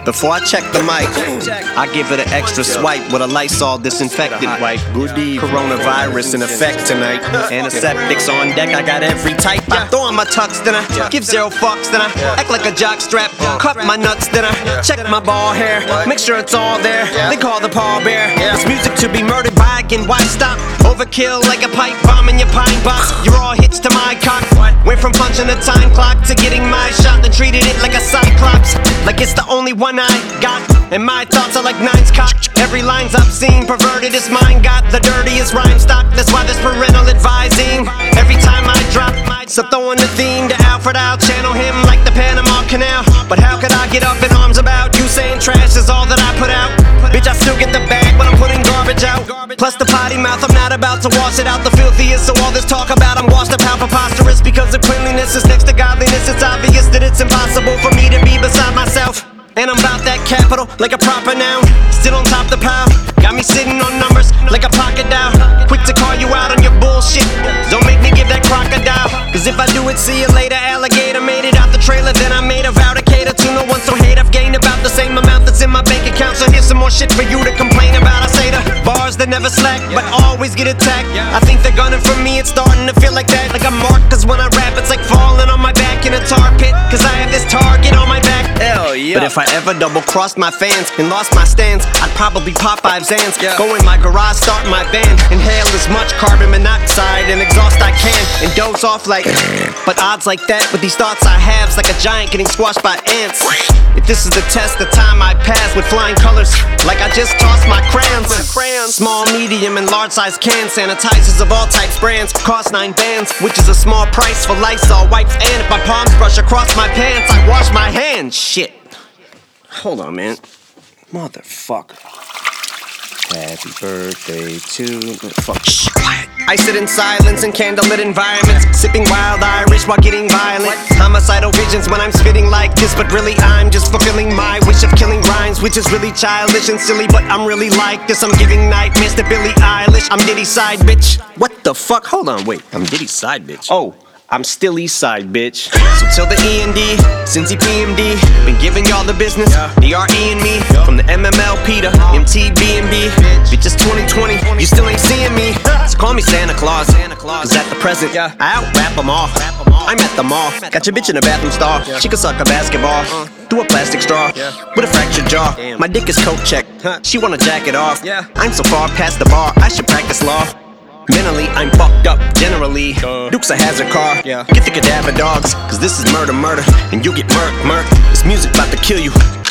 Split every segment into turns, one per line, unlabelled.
Before I check the mic, I give it an extra swipe with a Lysol disinfectant wipe. Coronavirus in effect tonight. Antiseptics on deck, I got every type. I throw on my tux, then I give zero fucks, then I act like a jock strap. Cut my nuts, then I check my ball hair. Make sure it's all there. They call the pallbearer. It's music to be murdered by again. Why stop? Overkill like a pipe bomb in your pine box. You're all hits to my cock. Went from punching the time clock to getting my shot, then treated it like a cyclops. Like it's the only one I got. And my thoughts are like nines cocked. Every line's obscene, perverted as mine. Got the dirtiest rhyme stock. That's why there's parental advising every time I drop. So throwing the theme to Alfred, I'll channel him like the Panama Canal. But how could I get up in arms about you saying trash is all that I put out? Bitch, I still get the bag, but I'm putting garbage out. Plus the potty mouth, I'm not about to wash it out. The filthiest, so all this talk about I'm washed up how preposterous. Because if cleanliness is next to godliness, it's obvious that it's impossible for me to be beside myself. And I'm about that capital, like a proper noun. Still on top the pile, got me sitting on numbers like a pocket dial. Quick to call you out on your bullshit, don't make me give that crocodile. Cause if I do it, see you later, alligator. Made it out the trailer, then I made a vow to cater to no one, so hate I've gained about the same amount that's in my bank account. So here's some more shit for you to complain about. I say the bars that never slack, but always get attacked. I think they're gunning for me, it's starting to feel like that. Like I'm marked, cause when I rap, it's like falling on my back in a tar pit. Cause I have this target on my back. Hell yeah. But if I ever double-crossed my fans and lost my stance, I'd probably pop 5 Xans. Go in my garage, start my band, inhale as much carbon monoxide and exhaust I can, and doze off like. But odds like that with these thoughts I have's like a giant getting squashed by ants. If this is the test, the time I pass with flying colors, like I just tossed my crayons. Small, medium, and large size cans, sanitizers of all types, brands, cost 9 bands, which is a small price for Lysol wipes. And if my palms brush across my pants, I wash my hands. Shit. Hold on, man. Motherfucker. Happy birthday to... Fuck. Shh, quiet. I sit in silence in candlelit environments, sipping wild Irish while getting violent. Homicidal visions when I'm spitting like this, but really I'm just fulfilling my wish of killing rhymes, which is really childish and silly, but I'm really like this. I'm giving nightmares to Billie Eilish. I'm Diddy side, bitch. What the fuck? Hold on, wait. I'm Diddy side, bitch. Oh. I'm still east side, bitch. So till the E&D, Cincy PMD, been giving y'all the business, DRE and me, from the MMLP to MTB&B. Bitch, it's 2020, you still ain't seeing me. So call me Santa Claus, cause at the present, I out-rap them all. I'm at the mall, got your bitch in a bathroom stall. She can suck a basketball through a plastic straw with a fractured jaw. My dick is coat check, she wanna jack it off. I'm so far past the bar, I should practice law. Mentally, I'm fucked up, generally. Duke's a hazard car. Get the cadaver dogs, cause this is murder, and you get murk. This music about to kill you.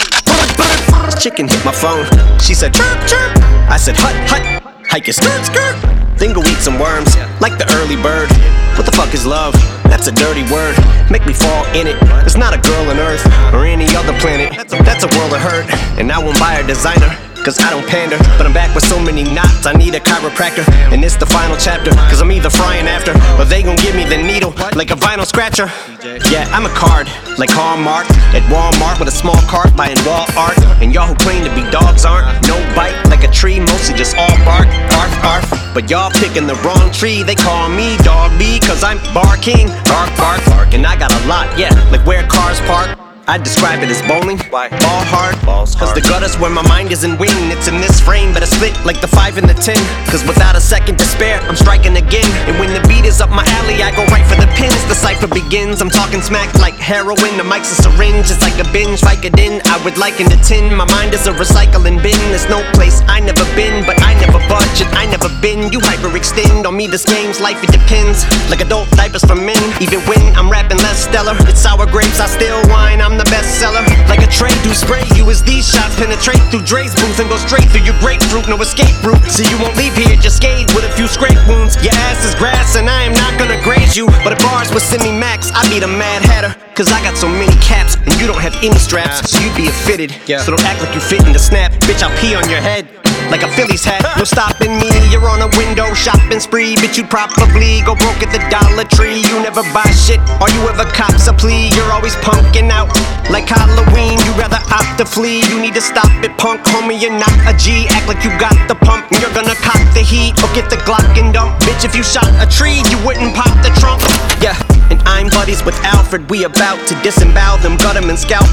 This chicken hit my phone. She said, chirp, chirp. I said, hut, hike your skirt. Then go eat some worms, like the early bird. What the fuck is love? That's a dirty word. Make me fall in it. It's not a girl on Earth or any other planet. That's a world of hurt, and I won't buy a designer. Cause I don't pander, but I'm back with so many knots, I need a chiropractor. And it's the final chapter, cause I'm either frying after, or they gon' give me the needle, like a vinyl scratcher. Yeah, I'm a card, like Hallmark, at Walmart with a small cart buying wall art. And y'all who claim to be dogs aren't, no bite, like a tree, mostly just all bark, arf, arf. But y'all picking the wrong tree, they call me Dog B, cause I'm barking, bark, bark, bark. And I got a lot, yeah, like where cars park. I describe it as bowling, ball hard, cause the gutter's where my mind is in wing. It's in this frame, but I split like the 5 and the 10. Cause without a second to spare, I'm striking again. And when the beat is up my alley, I go right for the pins. The cipher begins, I'm talking smack like heroin. The mic's a syringe, it's like a binge Vicodin. I would liken the tin, my mind is a recycling bin. There's no place I never been, but I never budge and I never been. You hyperextend on me, this game's life, it depends. Like adult diapers for men, even when I'm rapping less stellar. It's sour grapes, I still whine, I'm the bestseller. Like a tray do spray you as these shots penetrate through Dre's booth and go straight through your grapefruit. No escape route, so you won't leave here just scathed with a few scrape wounds. Your ass is grass and I am not gonna graze you, but if bars was semi-max, I'd be the Mad Hatter. Cause I got so many caps and you don't have any straps, so you'd be a fitted. So don't act like you fit in the snap, bitch, I'll pee on your head like a Phillies hat. No stopping me, you're on a window shopping spree, bitch, you'd probably go broke at the Dollar Tree. You never buy shit, or you ever cops a plea. You're always punking out like Halloween, you rather opt to flee. You need to stop it, punk, homie, you're not a G. Act like you got the pump, and you're gonna cop the heat, or get the Glock and dump. Bitch, if you shot a tree, you wouldn't pop the trunk. Yeah, and I'm buddies with Alfred, we about to disembowel them, gut them and scalp them.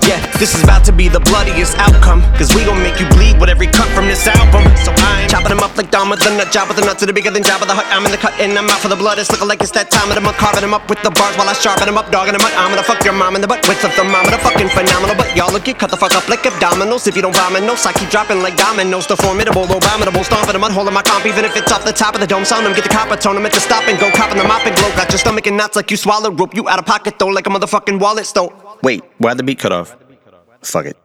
Yeah, this is about to be the bloodiest outcome, cause we gon' make you bleed with every cut from this album. So I'm chopping them up like Dama the nut job with the nuts that are bigger than Jabba the Hutt. I'm in the cut and I'm out for the blood. It's looking like it's that time of the month. Carving them up with the bars while I sharpen them up, dogging them up. I'm gonna fuck your mom in the butt with the thermometer, fucking phenomenal. But y'all look, get cut the fuck up like abdominals. If you don't vomit, no, I keep dropping like dominoes. The formidable, abominable, stomping the mud, holding my comp, even if it's off the top of the dome. Sound them, get the copper tone them at the stop and go, copping the mop and glow. Got your stomach in knots like you swallowed rope. You out of pocket though, like a motherfucking wallet stole. Wait, why'd the beat cut off? Fuck it.